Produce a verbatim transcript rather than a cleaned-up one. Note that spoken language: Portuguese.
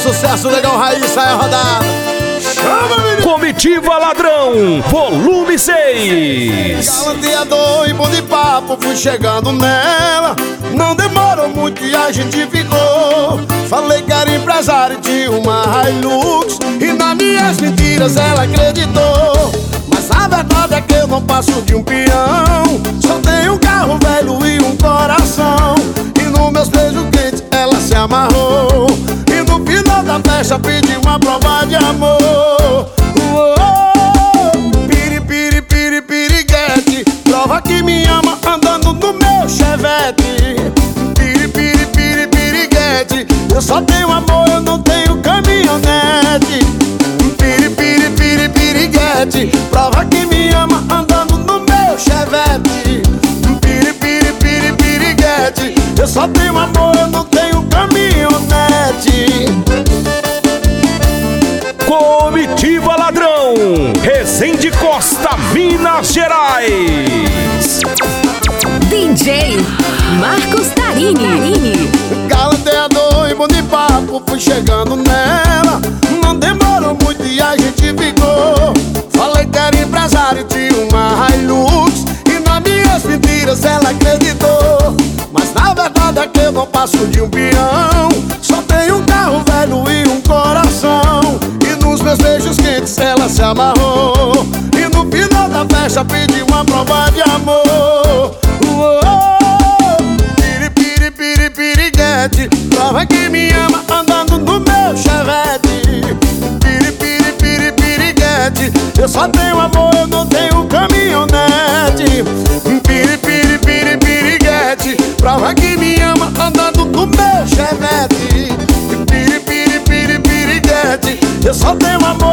sucesso, Legal Raiz, sai a rodada. Chama, menino. Comitiva Ladrão, volume seis. Galanteador e bom de papo, fui chegando nela. Não demorou muito e a gente ficou. Falei que era empresário de uma Hilux, e nas minhas mentiras ela acreditou. Mas a verdade é que eu não passo de um peão. Só tenho um carro velho e um coração. E nos meus beijos quentes ela se amarrou. E no final da festa pedi uma prova de amor. Uou, piri, piri, piri, piriguete, prova que me ama andando no meu Chevette. Piri, piri, piri, piriguete, eu só tenho amor, eu não tenho caminhonete. Piri, piri, piri, piriguete, prova que me ama andando no meu Chevette. Piri, piri, piri, piriguete, eu só tenho amor, eu não tenho caminhonete. Comitiva Ladrão, Resende Costa, Minas Gerais. D J Marcos Tarini. Galanteador e bom de papo, fui chegando nela. Não demorou muito e a gente ficou. Falei que era empresário de uma Hilux, e nas minhas mentiras ela acreditou. Mas na verdade é que eu não passo de um peão. Só tenho um carro velho e um coração. E nos meus beijos quentes ela se amarrou. E no final da festa pedi uma prova de amor. Uou, piri, piri, piri, piriguete, prova que me ama andando no meu Chevette. Piri, piri, piri, piriguete, eu só tenho amor, eu não tenho caminhonete. Piri, piri, piri, piriguete, prova que me ama andando no meu Chevette. Piri, piri, piri, piriguete, eu só tenho amor,